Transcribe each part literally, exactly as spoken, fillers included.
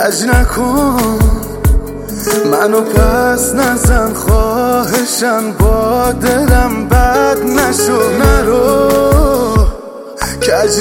کج نکن منو پس نزن خواهشن با دلم بد نشو نرو کج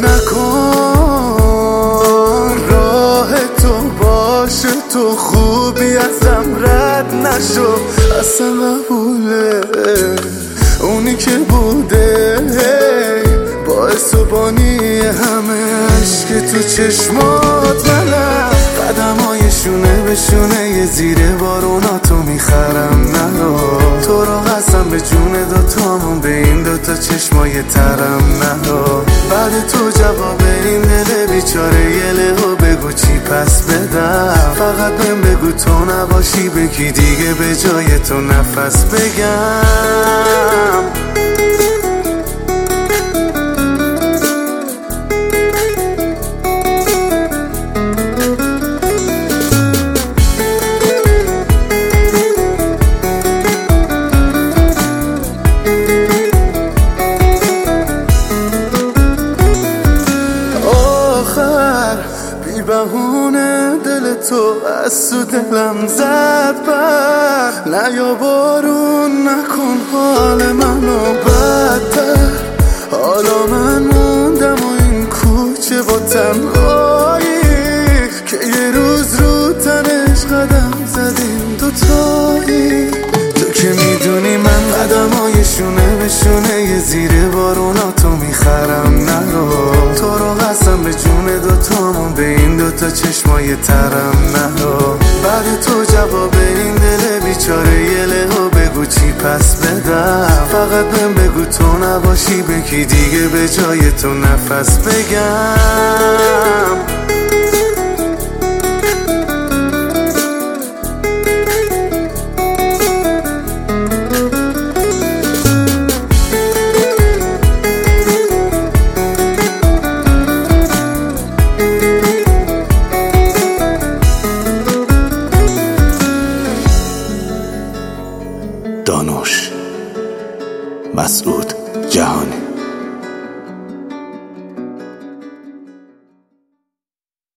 نکن راه تو باشه تو خوبی ازم رد نشو اصلا قبوله اونی که بوده باعث و بانی همه عشق تو چشمات منم قدمایشونه به شونه یه زیر بارونا تو میخرم نرو تو رو قسم به جون دوتامون به این دوتا چشمای ترم نرو بعد تو جواب این دل بیچاره یه لهو بگو چی پس بدم فقط بهم بگو تو نباشی بگی دیگه به جای تو نفس بگم بی بهونه دل تو از تو دلم زد بر نیا بارون نکن حال منو بدتر حالا من موندم و این کوچه با تنهایی که یه روز رو تنش قدم زدیم دوتایی تو که میدونی من قدمای شونه به شونه یه زیر بارونا تو میخرم نرو تو رو قسم به جون دوتامون به این دوتا چشمای ترم نرو بعد تو جواب این دل بیچاره یه لهو بگو چی پس بدم فقط بهم بگو تو نباشی بگی دیگه به جای تو نفس بگم دانوش مسعود.